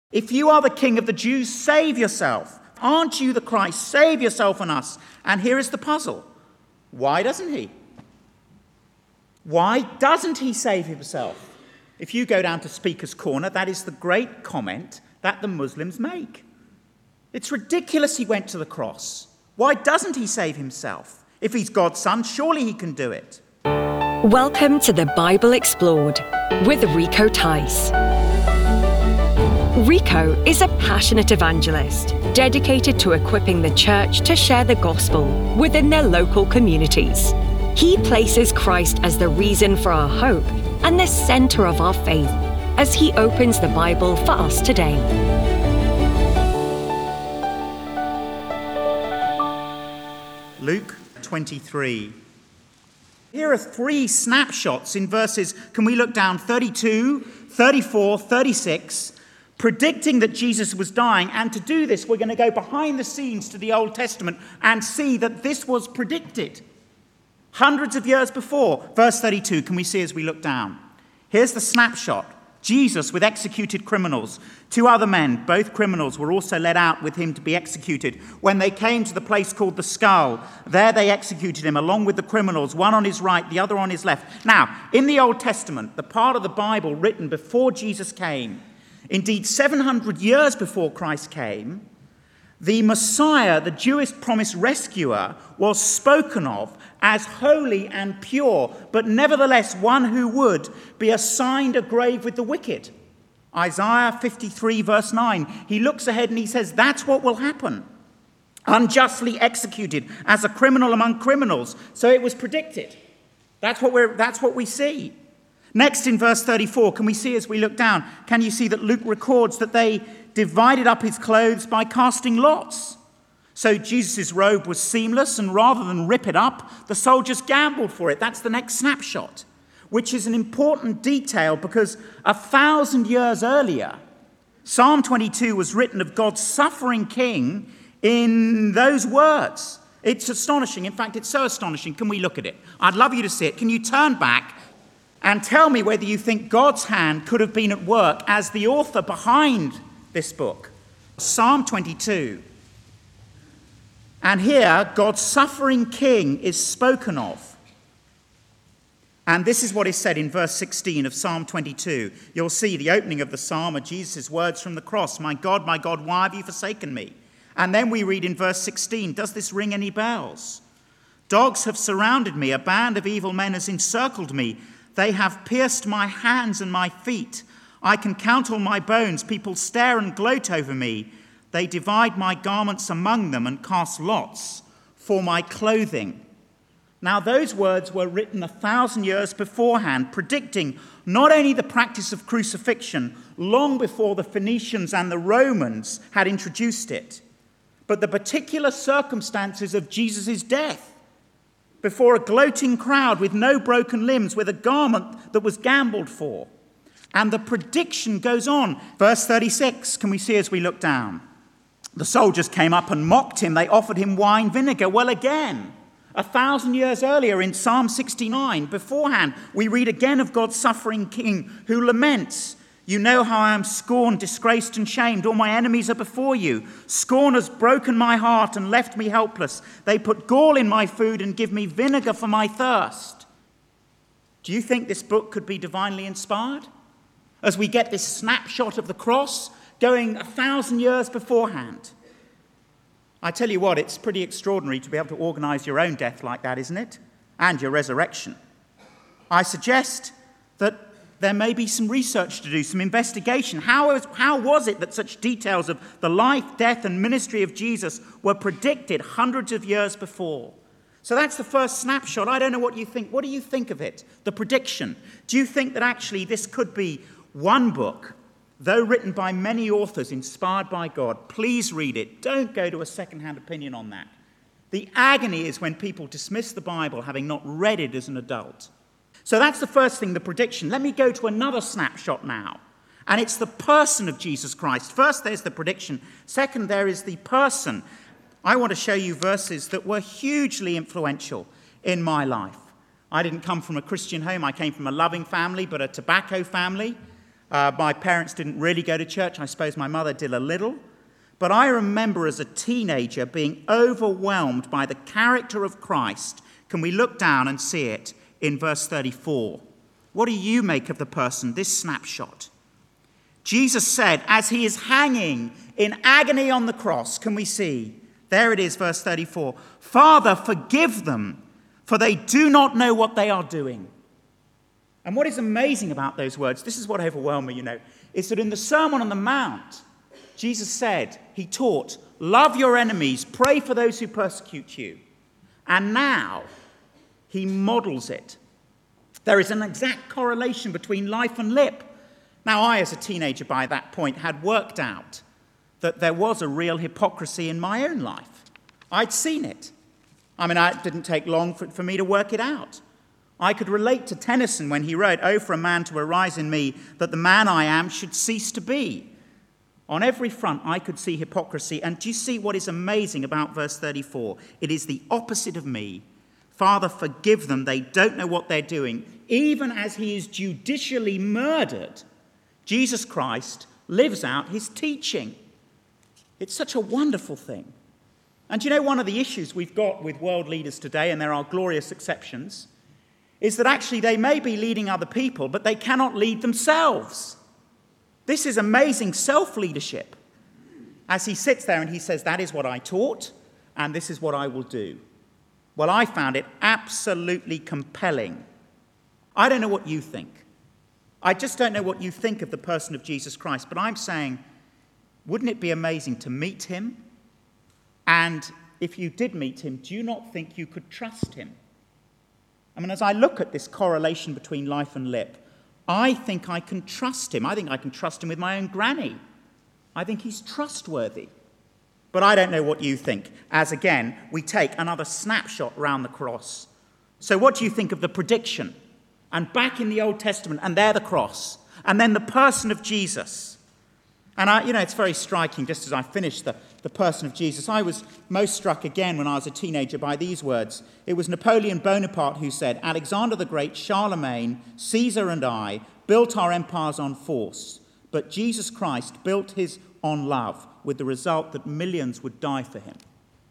If you are the King of the Jews, save yourself. Aren't you the Christ? Save yourself and us. And here is the puzzle. Why doesn't he? Why doesn't he save himself? If you go down to Speaker's Corner, that is the great comment that the Muslims make. It's ridiculous he went to the cross. Why doesn't he save himself? If he's God's son, surely he can do it. Welcome to the Bible Explored with Rico Tice. Rico is a passionate evangelist dedicated to equipping the church to share the gospel within their local communities. He places Christ as the reason for our hope and the center of our faith as he opens the Bible for us today. Luke 23. Here are three snapshots in verses, can we look down, 32, 34, 36, predicting that Jesus was dying. And to do this, we're going to go behind the scenes to the Old Testament and see that this was predicted hundreds of years before. Verse 32, can we see as we look down? Here's the snapshot. Jesus with executed criminals. Two other men, both criminals, were also led out with him to be executed. When they came to the place called the Skull, there they executed him along with the criminals, one on his right, the other on his left. Now, in the Old Testament, the part of the Bible written before Jesus came, indeed 700 years before Christ came, the Messiah, the Jewish promised rescuer, was spoken of as holy and pure, but nevertheless one who would be assigned a grave with the wicked. Isaiah 53 verse 9, he looks ahead and he says, that's what will happen. Unjustly executed as a criminal among criminals. So it was predicted. That's what we see. Next in verse 34, can we see as we look down, can you see that Luke records that they divided up his clothes by casting lots? So Jesus' robe was seamless, and rather than rip it up, the soldiers gambled for it. That's the next snapshot, which is an important detail because 1,000 years earlier, Psalm 22 was written of God's suffering king in those words. It's astonishing. In fact, it's so astonishing. Can we look at it? I'd love you to see it. Can you turn back and tell me whether you think God's hand could have been at work as the author behind this book? Psalm 22. And here, God's suffering king is spoken of. And this is what is said in verse 16 of Psalm 22. You'll see the opening of the psalm are Jesus' words from the cross. My God, why have you forsaken me? And then we read in verse 16, does this ring any bells? Dogs have surrounded me. A band of evil men has encircled me. They have pierced my hands and my feet. I can count all my bones. People stare and gloat over me. They divide my garments among them and cast lots for my clothing. Now, those words were written 1,000 years beforehand, predicting not only the practice of crucifixion long before the Phoenicians and the Romans had introduced it, but the particular circumstances of Jesus' death before a gloating crowd with no broken limbs, with a garment that was gambled for. And the prediction goes on. Verse 36, can we see as we look down? The soldiers came up and mocked him. They offered him wine vinegar. Well, again, 1,000 years earlier in Psalm 69, beforehand, we read again of God's suffering king who laments, you know how I am scorned, disgraced and shamed. All my enemies are before you. Scorn has broken my heart and left me helpless. They put gall in my food and give me vinegar for my thirst. Do you think this book could be divinely inspired? As we get this snapshot of the cross going 1,000 years beforehand. I tell you what, it's pretty extraordinary to be able to organize your own death like that, isn't it? And your resurrection. I suggest that there may be some research to do, some investigation. How was it that such details of the life, death, and ministry of Jesus were predicted hundreds of years before? So that's the first snapshot. I don't know what you think. What do you think of it, the prediction? Do you think that actually this could be one book, though written by many authors, inspired by God? Please read it. Don't go to a second-hand opinion on that. The agony is when people dismiss the Bible having not read it as an adult. So that's the first thing, the prediction. Let me go to another snapshot now. And it's the person of Jesus Christ. First, there's the prediction. Second, there is the person. I want to show you verses that were hugely influential in my life. I didn't come from a Christian home. I came from a loving family, but a tobacco family. My parents didn't really go to church. I suppose my mother did a little. But I remember as a teenager being overwhelmed by the character of Christ. Can we look down and see it in verse 34? What do you make of the person, this snapshot? Jesus said, as he is hanging in agony on the cross, can we see? There it is, verse 34. Father, forgive them, for they do not know what they are doing. And what is amazing about those words, this is what overwhelmed me, is that in the Sermon on the Mount, Jesus said, he taught, love your enemies, pray for those who persecute you. And now he models it. There is an exact correlation between life and lip. Now, I, as a teenager by that point, had worked out that there was a real hypocrisy in my own life. I'd seen it. It didn't take long for me to work it out. I could relate to Tennyson when he wrote, "Oh, for a man to arise in me, that the man I am should cease to be." On every front, I could see hypocrisy. And do you see what is amazing about verse 34? It is the opposite of me. Father, forgive them. They don't know what they're doing. Even as he is judicially murdered, Jesus Christ lives out his teaching. It's such a wonderful thing. And one of the issues we've got with world leaders today, and there are glorious exceptions, is that actually they may be leading other people, but they cannot lead themselves. This is amazing self-leadership. As he sits there and he says, that is what I taught, and this is what I will do. Well, I found it absolutely compelling. I don't know what you think. I just don't know what you think of the person of Jesus Christ, but I'm saying, wouldn't it be amazing to meet him? And if you did meet him, do you not think you could trust him? As I look at this correlation between life and lip, I think I can trust him. I think I can trust him with my own granny. I think he's trustworthy. But I don't know what you think, as again, we take another snapshot round the cross. So what do you think of the prediction? And back in the Old Testament, and there the cross, and then the person of Jesus. And it's very striking, just as I finished the person of Jesus. I was most struck again when I was a teenager by these words. It was Napoleon Bonaparte who said, Alexander the Great, Charlemagne, Caesar and I built our empires on force, but Jesus Christ built his on love, with the result that millions would die for him.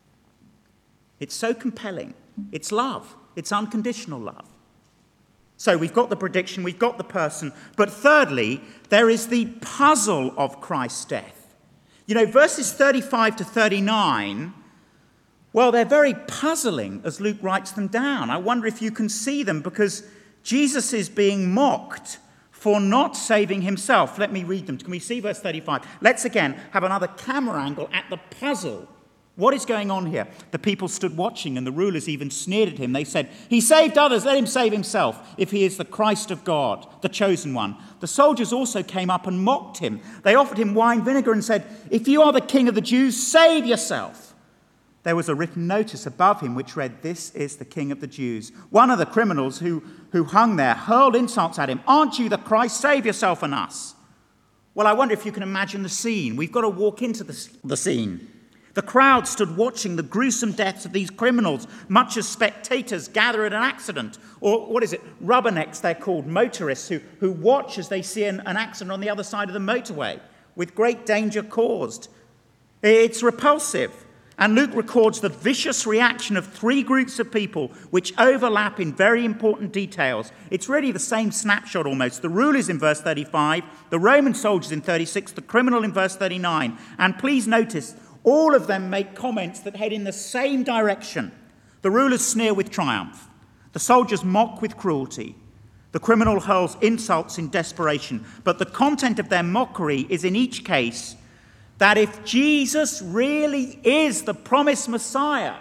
It's so compelling. It's love. It's unconditional love. So we've got the prediction, we've got the person, but thirdly, there is the puzzle of Christ's death. Verses 35 to 39, well, they're very puzzling as Luke writes them down. I wonder if you can see them, because Jesus is being mocked for not saving himself. Let me read them. Can we see verse 35? Let's again have another camera angle at the puzzle. What is going on here? The people stood watching, and the rulers even sneered at him. They said, he saved others, let him save himself, if he is the Christ of God, the chosen one. The soldiers also came up and mocked him. They offered him wine vinegar and said, if you are the king of the Jews, save yourself. There was a written notice above him which read, this is the king of the Jews. One of the criminals who hung there hurled insults at him. Aren't you the Christ? Save yourself and us. Well, I wonder if you can imagine the scene. We've got to walk into the scene. The crowd stood watching the gruesome deaths of these criminals, much as spectators gather at an accident. Or rubbernecks they're called, motorists who watch as they see an accident on the other side of the motorway with great danger caused. It's repulsive. And Luke records the vicious reaction of three groups of people which overlap in very important details. It's really the same snapshot almost. The rulers in verse 35, the Roman soldiers in 36, the criminal in verse 39. And please notice, all of them make comments that head in the same direction. The rulers sneer with triumph. The soldiers mock with cruelty. The criminal hurls insults in desperation. But the content of their mockery is in each case that if Jesus really is the promised Messiah,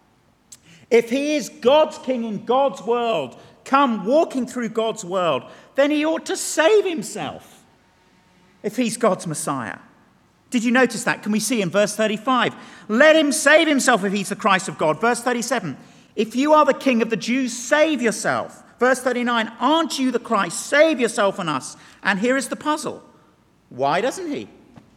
if he is God's king in God's world, come walking through God's world, then he ought to save himself if he's God's Messiah. Did you notice that? Can we see in verse 35? Let him save himself if he's the Christ of God. Verse 37, if you are the king of the Jews, save yourself. Verse 39, aren't you the Christ? Save yourself and us. And here is the puzzle. Why doesn't he?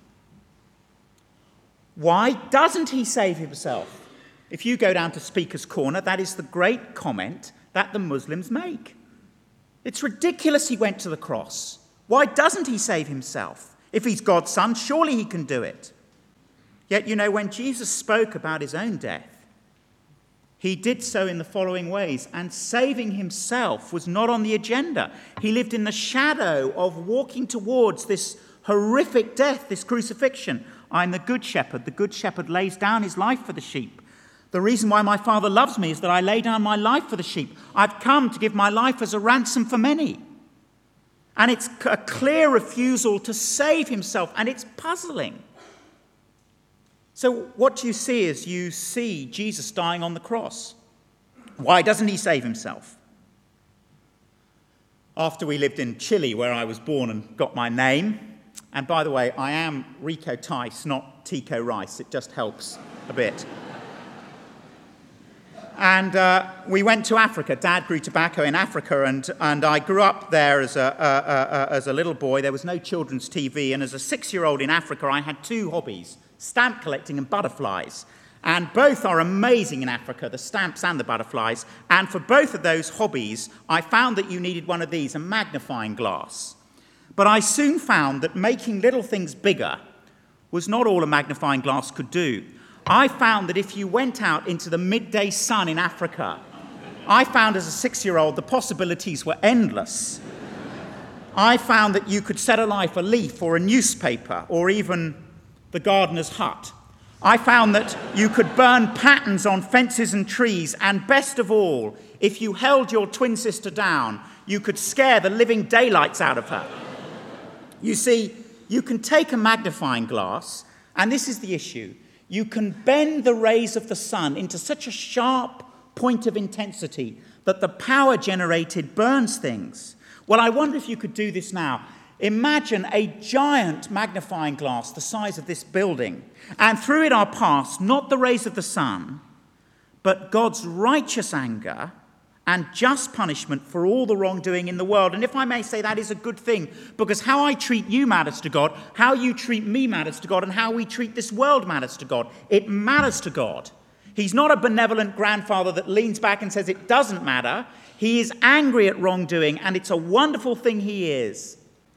Why doesn't he save himself? If you go down to Speaker's Corner, that is the great comment that the Muslims make. It's ridiculous he went to the cross. Why doesn't he save himself? If he's God's son, surely he can do it. Yet, when Jesus spoke about his own death, he did so in the following ways, and saving himself was not on the agenda. He lived in the shadow of walking towards this horrific death, this crucifixion. I'm the good shepherd. The good shepherd lays down his life for the sheep. The reason why my Father loves me is that I lay down my life for the sheep. I've come to give my life as a ransom for many. And it's a clear refusal to save himself, and it's puzzling. So what you see is you see Jesus dying on the cross. Why doesn't he save himself? After we lived in Chile, where I was born and got my name, and by the way, I am Rico Tice, not Tico Rice. It just helps a bit. And we went to Africa. Dad grew tobacco in Africa, and I grew up there as a little boy. There was no children's TV, and as a 6-year-old in Africa, I had 2 hobbies: stamp collecting and butterflies. And both are amazing in Africa, the stamps and the butterflies. And for both of those hobbies, I found that you needed one of these, a magnifying glass. But I soon found that making little things bigger was not all a magnifying glass could do. I found that if you went out into the midday sun in Africa, I found as a 6-year-old the possibilities were endless. I found that you could set alight a leaf or a newspaper or even the gardener's hut. I found that you could burn patterns on fences and trees, and best of all, if you held your twin sister down, you could scare the living daylights out of her. You see, you can take a magnifying glass, and this is the issue. You can bend the rays of the sun into such a sharp point of intensity that the power generated burns things. Well, I wonder if you could do this now. Imagine a giant magnifying glass the size of this building, and through it are passed not the rays of the sun, but God's righteous anger and just punishment for all the wrongdoing in the world. And if I may say, that is a good thing, because how I treat you matters to God, how you treat me matters to God, and how we treat this world matters to God. It matters to God. He's not a benevolent grandfather that leans back and says it doesn't matter. He is angry at wrongdoing, and it's a wonderful thing he is.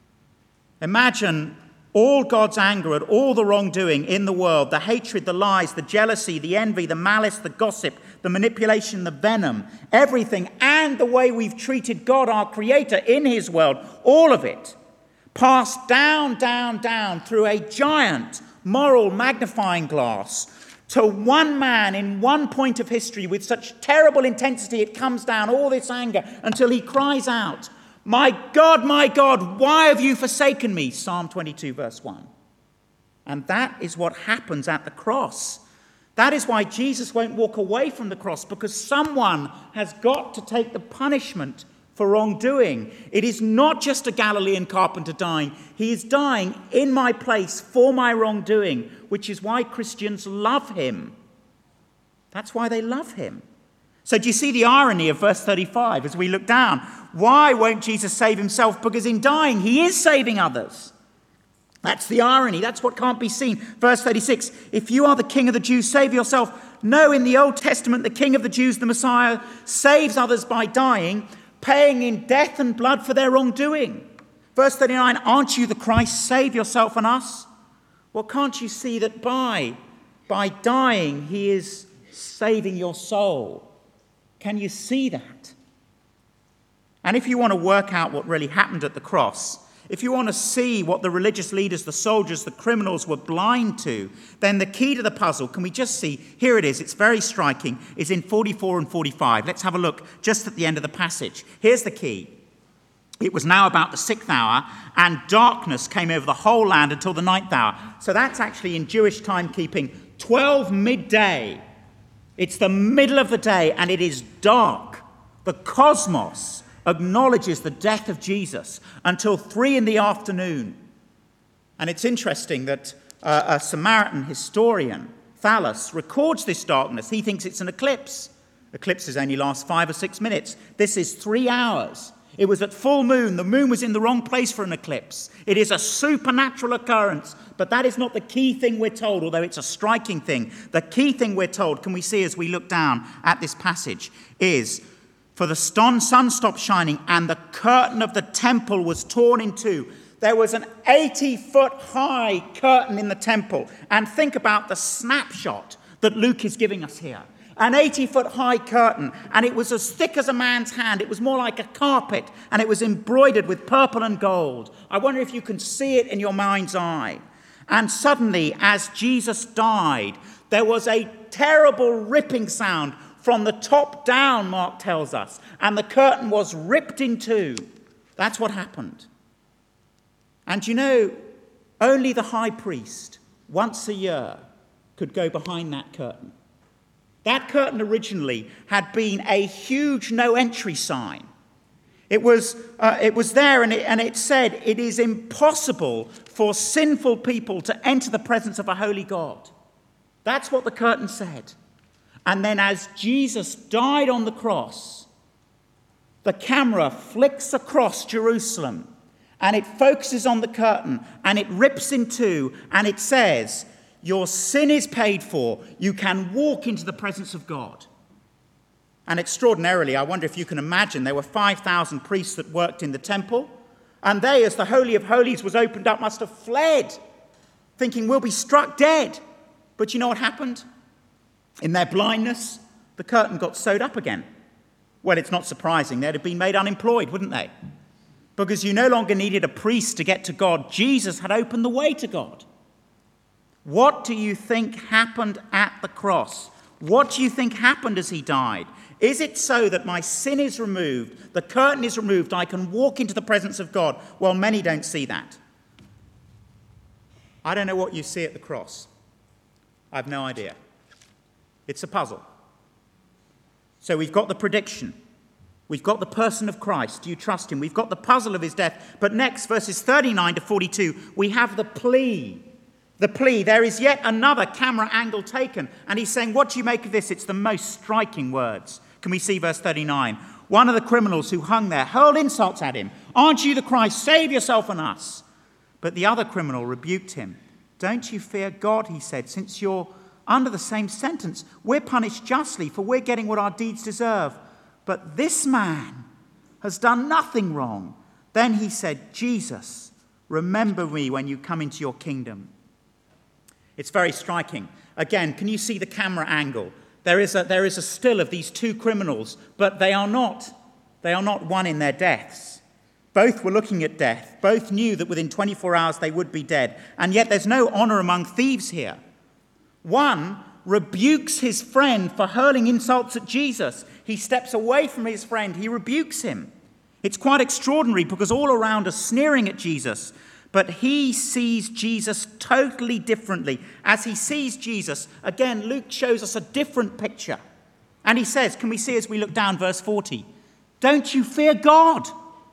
Imagine all God's anger at all the wrongdoing in the world, the hatred, the lies, the jealousy, the envy, the malice, the gossip, the manipulation, the venom, everything, and the way we've treated God, our Creator, in his world, all of it, passed down, down, down through a giant moral magnifying glass to one man in one point of history with such terrible intensity it comes down, all this anger, until he cries out, my God, why have you forsaken me? Psalm 22, verse 1. And that is what happens at the cross. That is why Jesus won't walk away from the cross, because someone has got to take the punishment for wrongdoing. It is not just a Galilean carpenter dying. He is dying in my place for my wrongdoing, which is why Christians love him. That's why they love him. So do you see the irony of verse 35 as we look down? Why won't Jesus save himself? Because in dying, he is saving others. That's the irony. That's what can't be seen. Verse 36, if you are the king of the Jews, save yourself. No, in the Old Testament, the king of the Jews, the Messiah, saves others by dying, paying in death and blood for their wrongdoing. Verse 39, aren't you the Christ? Save yourself and us. Well, can't you see that by dying, he is saving your soul? Can you see that? And if you want to work out what really happened at the cross, if you want to see what the religious leaders, the soldiers, the criminals were blind to, then the key to the puzzle, can we just see, here it is, it's very striking, is in 44 and 45. Let's have a look just at the end of the passage. Here's the key. It was now about the 6th hour, and darkness came over the whole land until the 9th hour. So that's actually in Jewish timekeeping, 12 midday. It's the middle of the day, and it is dark. The cosmos acknowledges the death of Jesus until 3 in the afternoon. And it's interesting that a Samaritan historian, Thallus, records this darkness. He thinks it's an eclipse. Eclipses only last 5 or 6 minutes. This is 3 hours. It was at full moon. The moon was in the wrong place for an eclipse. It is a supernatural occurrence, but that is not the key thing we're told, although it's a striking thing. The key thing we're told, can we see as we look down at this passage, is for the sun stopped shining and the curtain of the temple was torn in two. There was an 80-foot high curtain in the temple. And think about the snapshot that Luke is giving us here. An 80-foot high curtain, and it was as thick as a man's hand. It was more like a carpet, and it was embroidered with purple and gold. I wonder if you can see it in your mind's eye. And suddenly, as Jesus died, there was a terrible ripping sound from the top down, Mark tells us, and the curtain was ripped in two. That's what happened. And you know, only the high priest, once a year, could go behind that curtain. That curtain originally had been a huge no-entry sign. It was there, and it said, "It is impossible for sinful people to enter the presence of a holy God." That's what the curtain said. And then as Jesus died on the cross, the camera flicks across Jerusalem, and it focuses on the curtain, and it rips in two, and it says, "Your sin is paid for. You can walk into the presence of God." And extraordinarily, I wonder if you can imagine, there were 5,000 priests that worked in the temple, and they, as the Holy of Holies was opened up, must have fled, thinking, "We'll be struck dead." But you know what happened? In their blindness, the curtain got sewed up again. Well, it's not surprising. They'd have been made unemployed, wouldn't they? Because you no longer needed a priest to get to God. Jesus had opened the way to God. What do you think happened at the cross? What do you think happened as he died? Is it so that my sin is removed, the curtain is removed, I can walk into the presence of God? Well, many don't see that. I don't know what you see at the cross. I have no idea. It's a puzzle. So we've got the prediction. We've got the person of Christ. Do you trust him? We've got the puzzle of his death. But next, verses 39 to 42, we have the plea. The plea. There is yet another camera angle taken. And he's saying, what do you make of this? It's the most striking words. Can we see verse 39? One of the criminals who hung there hurled insults at him. "Aren't you the Christ? Save yourself and us." But the other criminal rebuked him. "Don't you fear God," he said, "since you're under the same sentence. We're punished justly, for we're getting what our deeds deserve. But this man has done nothing wrong." Then he said, "Jesus, remember me when you come into your kingdom." It's very striking. Again, can you see the camera angle? There is a still of these two criminals, but they are not one in their deaths. Both were looking at death. Both knew that within 24 hours they would be dead. And yet there's no honor among thieves here. One rebukes his friend for hurling insults at Jesus. He steps away from his friend. He rebukes him. It's quite extraordinary because all around are sneering at Jesus. But he sees Jesus totally differently. As he sees Jesus, again, Luke shows us a different picture. And he says, can we see as we look down verse 40, "Don't you fear God?"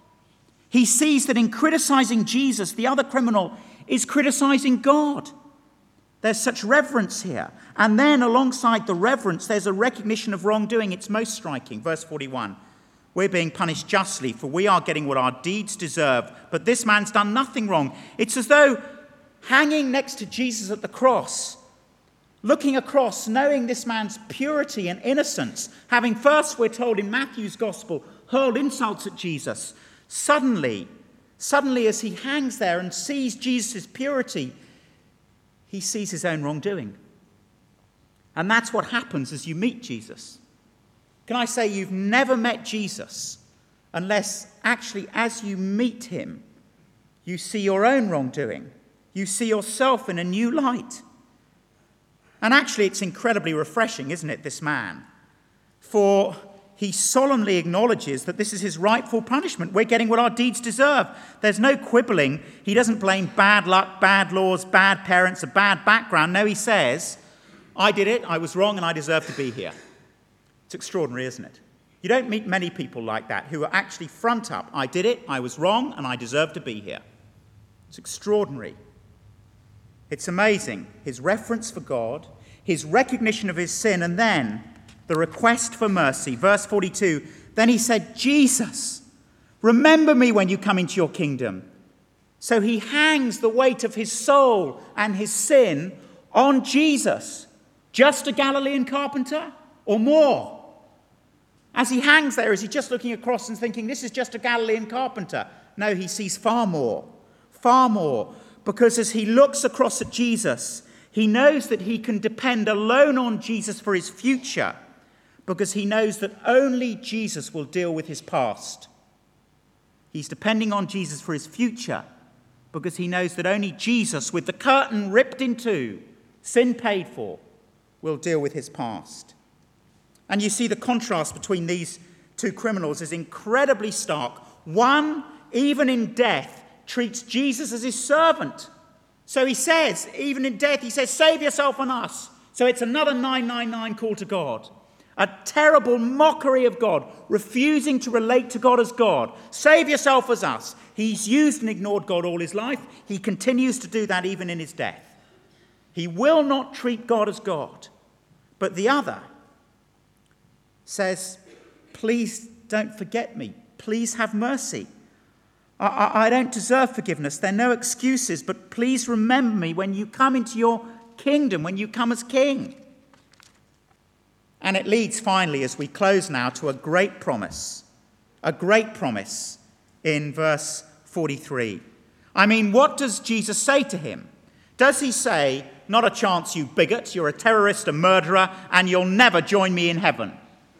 He sees that in criticizing Jesus, the other criminal is criticizing God. There's such reverence here. And then alongside the reverence, there's a recognition of wrongdoing. It's most striking. Verse 41. "We're being punished justly, for we are getting what our deeds deserve. But this man's done nothing wrong." It's as though hanging next to Jesus at the cross, looking across, knowing this man's purity and innocence, having first, we're told in Matthew's gospel, hurled insults at Jesus. Suddenly, as he hangs there and sees Jesus' purity, he sees his own wrongdoing. And that's what happens as you meet Jesus. Can I say you've never met Jesus unless actually as you meet him, you see your own wrongdoing. You see yourself in a new light. And actually it's incredibly refreshing, isn't it, this man? For he solemnly acknowledges that this is his rightful punishment. We're getting what our deeds deserve. There's no quibbling. He doesn't blame bad luck, bad laws, bad parents, a bad background. No, he says, "I did it, I was wrong, and I deserve to be here." It's extraordinary, isn't it? You don't meet many people like that who are actually front up. "I did it, I was wrong, and I deserve to be here." It's extraordinary. It's amazing. His reverence for God, his recognition of his sin, and then the request for mercy. Verse 42, "Then he said, 'Jesus, remember me when you come into your kingdom.'" So he hangs the weight of his soul and his sin on Jesus. Just a Galilean carpenter or more? As he hangs there, is he just looking across and thinking, this is just a Galilean carpenter? No, he sees far more. far more, because as he looks across at Jesus, he knows that he can depend alone on Jesus for his future, because he knows that only Jesus will deal with his past. He's depending on Jesus for his future, because he knows that only Jesus, with the curtain ripped in two, sin paid for, will deal with his past. And you see the contrast between these two criminals is incredibly stark. One, even in death, treats Jesus as his servant. So he says, even in death, he says, save yourself and us. So it's another 999 call to God. A terrible mockery of God, refusing to relate to God as God. Save yourself as us. He's used and ignored God all his life. He continues to do that even in his death. He will not treat God as God. But the other says, please don't forget me. Please have mercy. I don't deserve forgiveness. There are no excuses, but please remember me when you come into your kingdom, when you come as king. And it leads finally, as we close now, to a great promise in verse 43. I mean, what does Jesus say to him? Does he say, not a chance, you bigot, you're a terrorist, a murderer, and you'll never join me in heaven?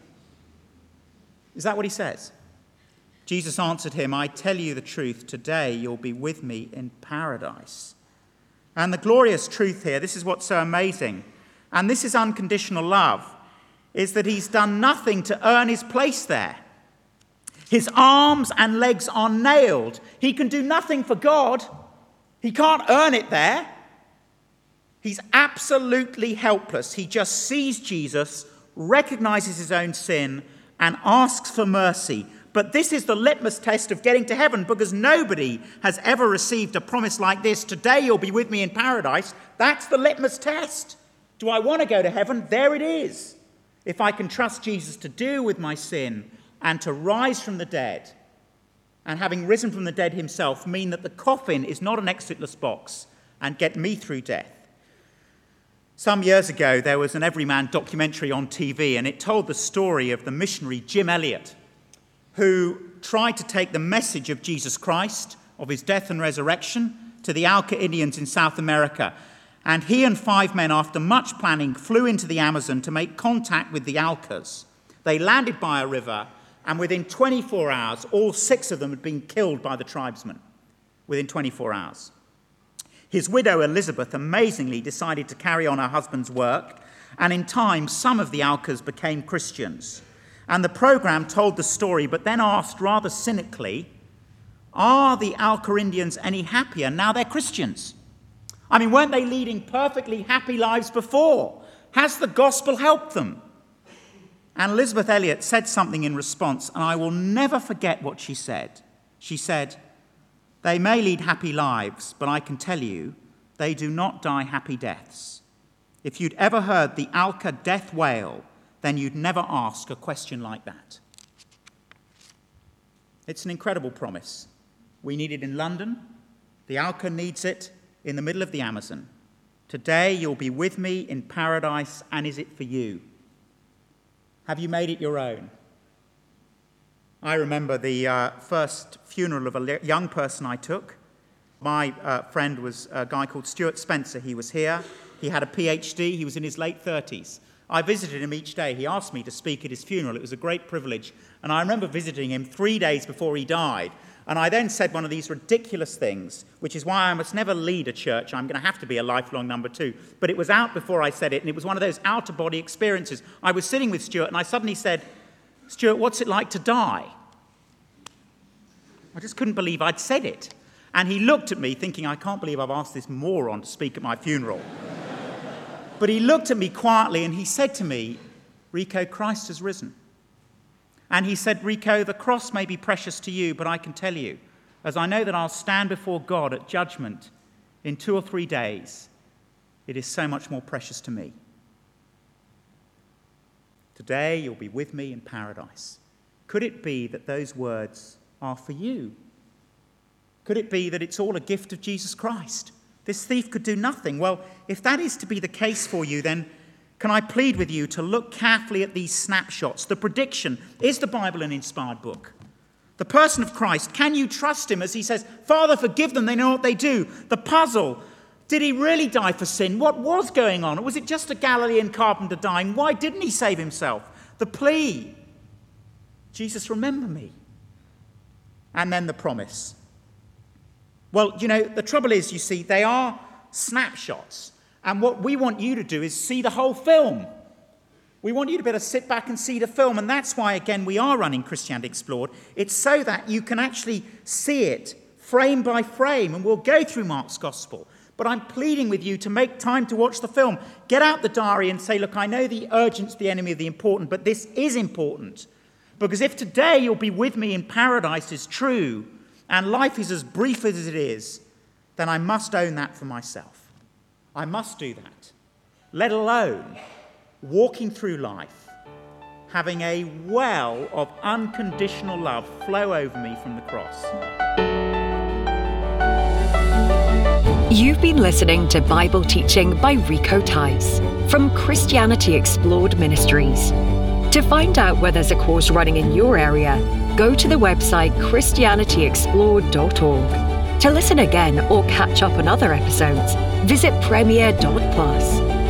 Is that what he says? Jesus answered him, I tell you the truth, today you'll be with me in paradise. And the glorious truth here, this is what's so amazing, and this is unconditional love, is that he's done nothing to earn his place there. His arms and legs are nailed. He can do nothing for God. He can't earn it there. He's absolutely helpless. He just sees Jesus, recognizes his own sin, and asks for mercy. But this is the litmus test of getting to heaven, because nobody has ever received a promise like this. Today you'll be with me in paradise. That's the litmus test. Do I want to go to heaven? There it is. If I can trust Jesus to deal with my sin and to rise from the dead, and having risen from the dead himself, mean that the coffin is not an exitless box and get me through death. Some years ago, there was an Everyman documentary on TV, and it told the story of the missionary Jim Elliot, who tried to take the message of Jesus Christ, of his death and resurrection, to the Auca Indians in South America. And he and 5 men, after much planning, flew into the Amazon to make contact with the Aucas. They landed by a river, and within 24 hours, all 6 of them had been killed by the tribesmen, within 24 hours. His widow, Elizabeth, amazingly decided to carry on her husband's work, and in time, some of the Aucas became Christians. And the program told the story, but then asked rather cynically, are the Auca Indians any happier now they're Christians? I mean, weren't they leading perfectly happy lives before? Has the gospel helped them? And Elizabeth Elliot said something in response, and I will never forget what she said. She said, they may lead happy lives, but I can tell you, they do not die happy deaths. If you'd ever heard the Auca death wail, then you'd never ask a question like that. It's an incredible promise. We need it in London. The Auca needs it in the middle of the Amazon. Today you'll be with me in paradise, and is it for you? Have you made it your own? I remember the first funeral of a young person I took. My friend was a guy called Stuart Spencer. He was here. He had a PhD. He was in his late 30s. I visited him each day. He asked me to speak at his funeral. It was a great privilege. And I remember visiting him 3 days before he died. And I then said one of these ridiculous things, which is why I must never lead a church. I'm going to have to be a lifelong number 2. But it was out before I said it, and it was one of those out-of-body experiences. I was sitting with Stuart, and I suddenly said, Stuart, what's it like to die? I just couldn't believe I'd said it. And he looked at me thinking, I can't believe I've asked this moron to speak at my funeral. But he looked at me quietly and he said to me, Rico, Christ has risen. And he said, Rico, the cross may be precious to you, but I can tell you, as I know that I'll stand before God at judgment in 2 or 3 days, it is so much more precious to me. Today you'll be with me in paradise. Could it be that those words are for you? Could it be that it's all a gift of Jesus Christ? This thief could do nothing. Well, if that is to be the case for you, then can I plead with you to look carefully at these snapshots? The prediction, is the Bible an inspired book? The person of Christ, can you trust him as he says, Father, forgive them, they know what they do? The puzzle, did he really die for sin? What was going on? Or was it just a Galilean carpenter dying? Why didn't he save himself? The plea, Jesus, remember me. And then the promise. Well, the trouble is, you see, they are snapshots. And what we want you to do is see the whole film. We want you to be able to sit back and see the film. And that's why, again, we are running Christianity Explored. It's so that you can actually see it frame by frame. And we'll go through Mark's Gospel. But I'm pleading with you to make time to watch the film. Get out the diary and say, look, I know the urgent's the enemy of the important, but this is important. Because if today you'll be with me in paradise is true, and life is as brief as it is, then I must own that for myself. I must do that. Let alone walking through life, having a well of unconditional love flow over me from the cross. You've been listening to Bible teaching by Rico Tice from Christianity Explored Ministries. To find out where there's a course running in your area, go to the website christianityexplored.org. To listen again or catch up on other episodes, visit premier.plus.